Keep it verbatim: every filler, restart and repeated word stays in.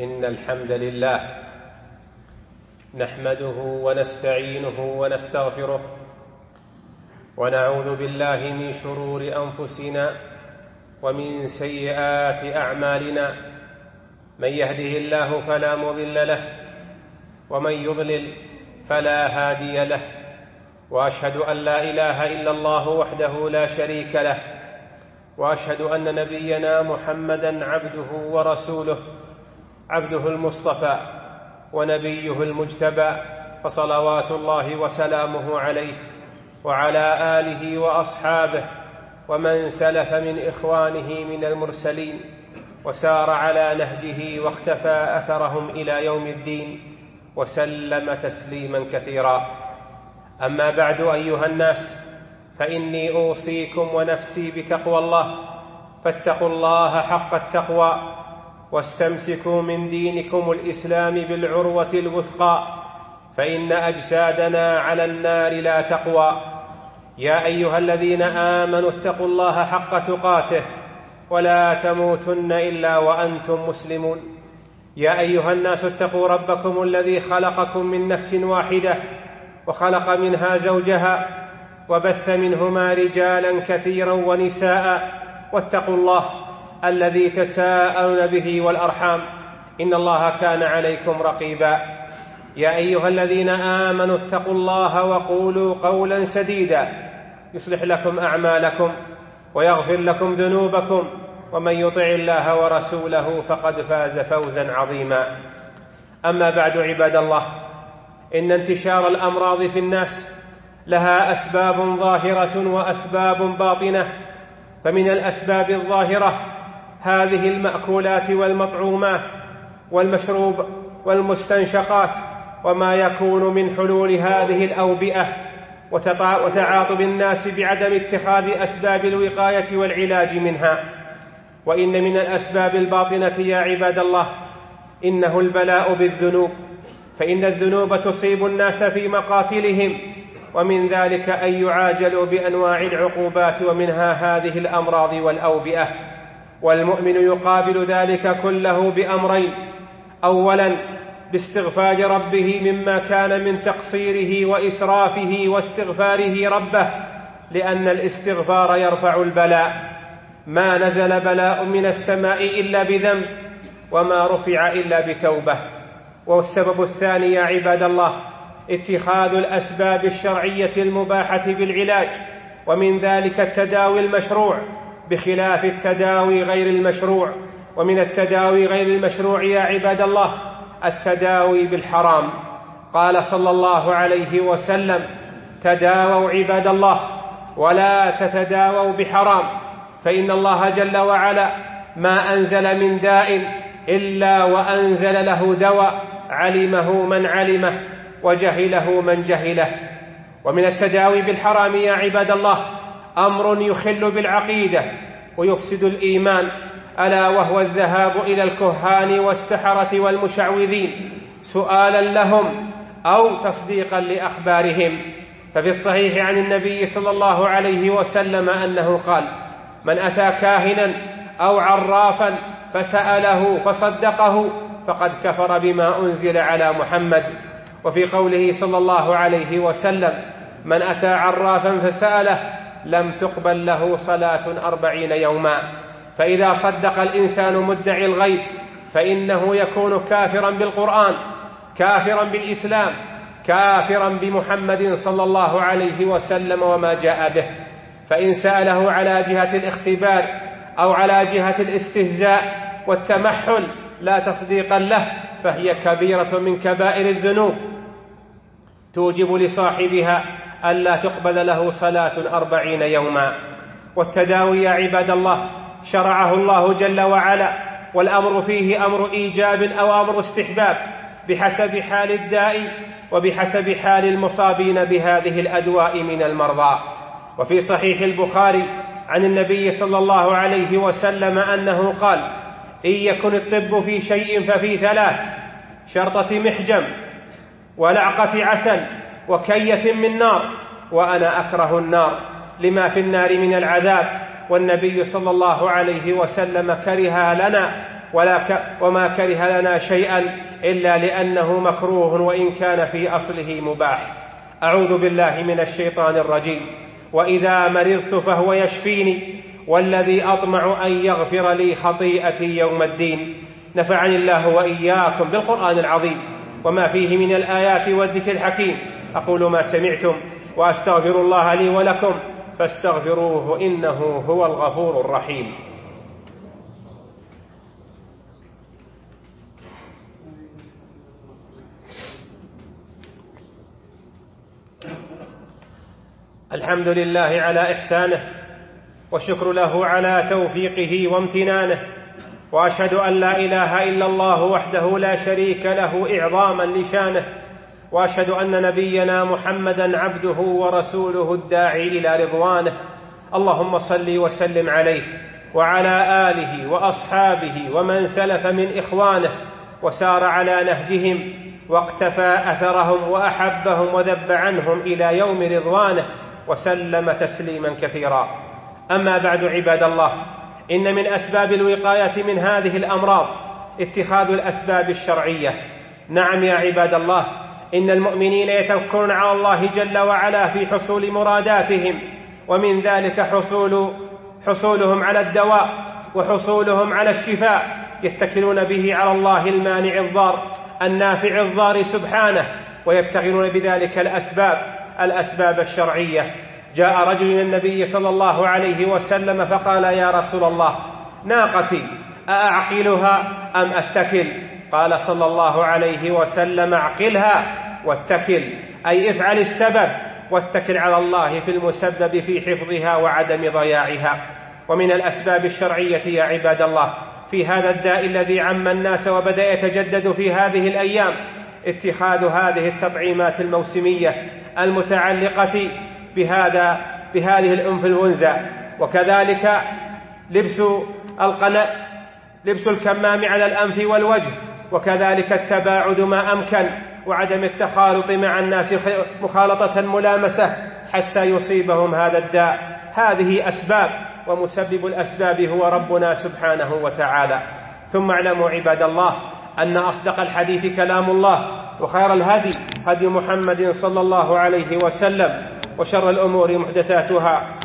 إن الحمد لله نحمده ونستعينه ونستغفره ونعوذ بالله من شرور أنفسنا ومن سيئات أعمالنا. من يهده الله فلا مضل له ومن يضلل فلا هادي له، وأشهد أن لا إله إلا الله وحده لا شريك له، وأشهد أن نبينا محمدًا عبده ورسوله، عبده المصطفى ونبيه المجتبى، فصلوات الله وسلامه عليه وعلى آله وأصحابه ومن سلف من إخوانه من المرسلين وسار على نهجه واقتفى أثرهم إلى يوم الدين وسلم تسليما كثيرا. أما بعد، أيها الناس، فإني أوصيكم ونفسي بتقوى الله، فاتقوا الله حق التقوى واستمسكوا من دينكم الإسلام بالعروة الوثقى، فإن أجسادنا على النار لا تقوى. يا أيها الذين آمنوا اتقوا الله حق تقاته ولا تموتن إلا وأنتم مسلمون. يا أيها الناس اتقوا ربكم الذي خلقكم من نفس واحدة وخلق منها زوجها وبث منهما رجالا كثيرا ونساء، واتقوا الله الذي تساءلون به والأرحام، إن الله كان عليكم رقيبا. يا أيها الذين آمنوا اتقوا الله وقولوا قولا سديدا يصلح لكم أعمالكم ويغفر لكم ذنوبكم، ومن يطع الله ورسوله فقد فاز فوزا عظيما. أما بعد، عباد الله، إن انتشار الأمراض في الناس لها أسباب ظاهرة وأسباب باطنة. فمن الأسباب الظاهرة هذه المأكولات والمطعومات والمشروب والمستنشقات وما يكون من حلول هذه الأوبئة وتعاطب الناس بعدم اتخاذ أسباب الوقاية والعلاج منها. وإن من الأسباب الباطنة يا عباد الله إنه البلاء بالذنوب، فإن الذنوب تصيب الناس في مقاتلهم، ومن ذلك أن يعاجلوا بأنواع العقوبات ومنها هذه الأمراض والأوبئة. والمؤمن يقابل ذلك كله بأمرين: أولا باستغفار ربه مما كان من تقصيره وإسرافه واستغفاره ربه، لأن الاستغفار يرفع البلاء. ما نزل بلاء من السماء إلا بذنب، وما رفع إلا بتوبة. والسبب الثاني يا عباد الله اتخاذ الأسباب الشرعية المباحة بالعلاج، ومن ذلك التداوي المشروع بخلاف التداوي غير المشروع. ومن التداوي غير المشروع يا عباد الله التداوي بالحرام. قال صلى الله عليه وسلم: تداووا عباد الله ولا تتداووا بحرام، فإن الله جل وعلا ما أنزل من داء إلا وأنزل له دواء علمه من علمه وجهله من جهله. ومن التداوي بالحرام يا عباد الله أمر يخل بالعقيدة ويفسد الإيمان، ألا وهو الذهاب إلى الكهان والسحرة والمشعوذين سؤالا لهم أو تصديقا لأخبارهم. ففي الصحيح عن النبي صلى الله عليه وسلم أنه قال: من أتى كاهنا أو عرافا فسأله فصدقه فقد كفر بما أنزل على محمد. وفي قوله صلى الله عليه وسلم: من أتى عرافا فسأله لم تقبل له صلاة أربعين يوما. فإذا صدق الإنسان مدعي الغيب فإنه يكون كافرا بالقرآن، كافرا بالإسلام، كافرا بمحمد صلى الله عليه وسلم وما جاء به. فإن سأله على جهة الاختبار أو على جهة الاستهزاء والتمحل لا تصديقا له فهي كبيرة من كبائر الذنوب توجب لصاحبها ألا تقبل له صلاة أربعين يوما. والتداوي يا عباد الله شرعه الله جل وعلا، والأمر فيه أمر إيجاب أو أمر استحباب بحسب حال الداء وبحسب حال المصابين بهذه الأدواء من المرضى. وفي صحيح البخاري عن النبي صلى الله عليه وسلم أنه قال: إن يكن الطب في شيء ففي ثلاث: شرطة محجم ولعقة عسل وكية من نار، وأنا أكره النار لما في النار من العذاب. والنبي صلى الله عليه وسلم كرهها لنا ولا ك وما كره لنا شيئا إلا لأنه مكروه وإن كان في أصله مباح. أعوذ بالله من الشيطان الرجيم. وإذا مرضت فهو يشفيني والذي أطمع أن يغفر لي خطيئتي يوم الدين. نفعني الله وإياكم بالقرآن العظيم وما فيه من الآيات والذكر الحكيم. أقول ما سمعتم وأستغفر الله لي ولكم فاستغفروه إنه هو الغفور الرحيم. الحمد لله على إحسانه والشكر له على توفيقه وامتنانه، وأشهد أن لا إله إلا الله وحده لا شريك له إعظاما لشانه، وأشهد أن نبينا محمدا عبده ورسوله الداعي إلى رضوانه. اللهم صل وسلم عليه وعلى آله وأصحابه ومن سلف من إخوانه وسار على نهجهم واقتفى أثرهم وأحبهم وذب عنهم إلى يوم رضوانه وسلم تسليما كثيرا. أما بعد عباد الله، إن من أسباب الوقاية من هذه الأمراض اتخاذ الأسباب الشرعية. نعم يا عباد الله، إن المؤمنين يتوكلون على الله جل وعلا في حصول مراداتهم، ومن ذلك حصول حصولهم على الدواء وحصولهم على الشفاء، يتكلون به على الله المانع الضار النافع الضار سبحانه، ويبتغون بذلك الأسباب الأسباب الشرعية. جاء رجل من النبي صلى الله عليه وسلم فقال: يا رسول الله، ناقتي أأعقلها أم أتكل؟ قال صلى الله عليه وسلم: اعقلها واتكل، أي افعل السبب واتكل على الله في المسبب في حفظها وعدم ضياعها. ومن الأسباب الشرعية يا عباد الله في هذا الداء الذي عم الناس وبدأ يتجدد في هذه الأيام اتخاذ هذه التطعيمات الموسمية المتعلقة بهذا بهذه الإنفلونزا، وكذلك لبس القناة لبس الكمام على الأنف والوجه، وكذلك التباعد ما أمكن وعدم التخالط مع الناس مخالطة ملامسة حتى يصيبهم هذا الداء. هذه أسباب، ومسبب الأسباب هو ربنا سبحانه وتعالى. ثم اعلموا عباد الله أن أصدق الحديث كلام الله، وخير الهدي هدي محمد صلى الله عليه وسلم، وشر الأمور محدثاتها